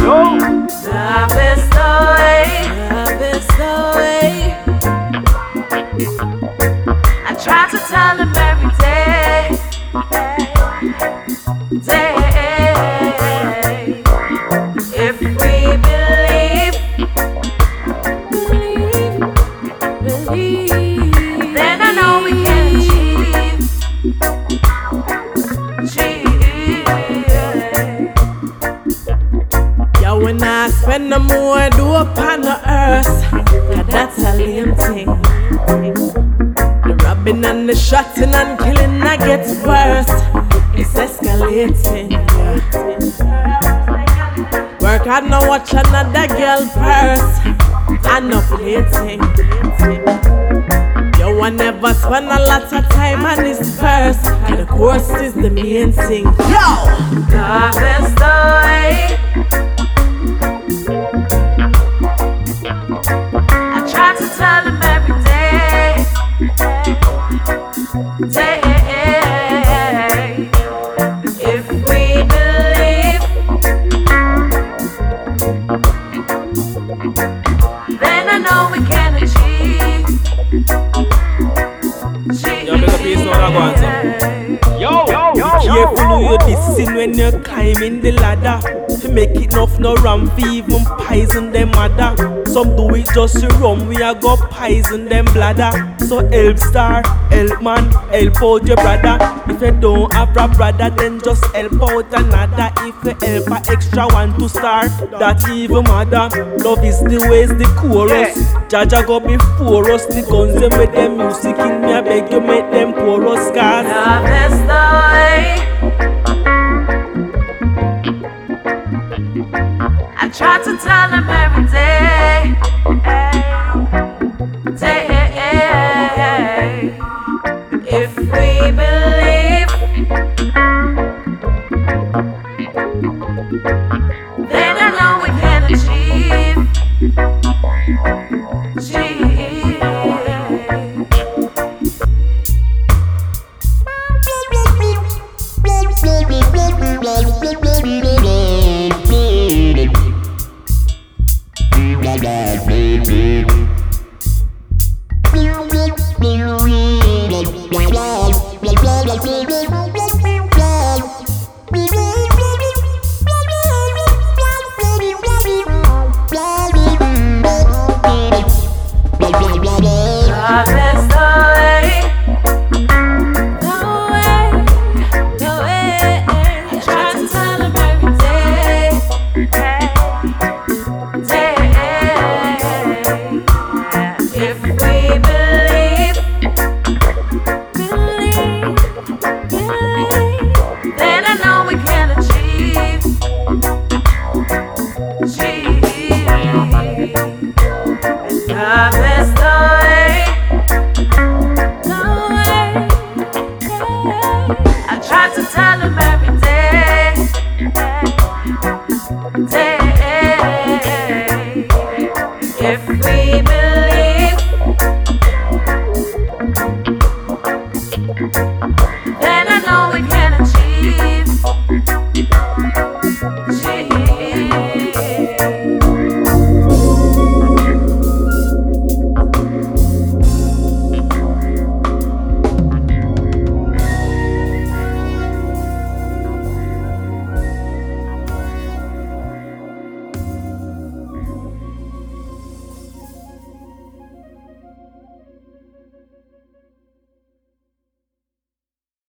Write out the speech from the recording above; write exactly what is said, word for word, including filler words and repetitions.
Love is the way, love is the way. I try to tell him every day, day. If we believe, believe, believe, then I know we can achieve, achieve. Yeah, when I spend no more, do upon the earth, cause that's a lame thing. The robbing and the shotting and killing, I get worse. It's escalating, yeah. Work hard, now watch another girl purse. I'm not plating. Yo, I never spend a lot of time on this verse, and the course is the main thing. Yo! Love is the way. I try to tell him every day, day. If we believe, then I know we can achieve, achieve. Yo, big up piece now, that go on, son. Yo, yo, yo, careful who you dissing when you're climbing the ladder. Make it enough no ram for even poison them mother. Some do it just to rum, we a go poison them bladder. So help star, help man, help out your brother. If you don't have a brother, then just help out another. If you help a extra one to start, that even matter. Love is the ways, the chorus. Jaja go before us, the guns them with them music in me. I beg you make them chorus, cause love is the way. I try to tell him every day, day. If we believe,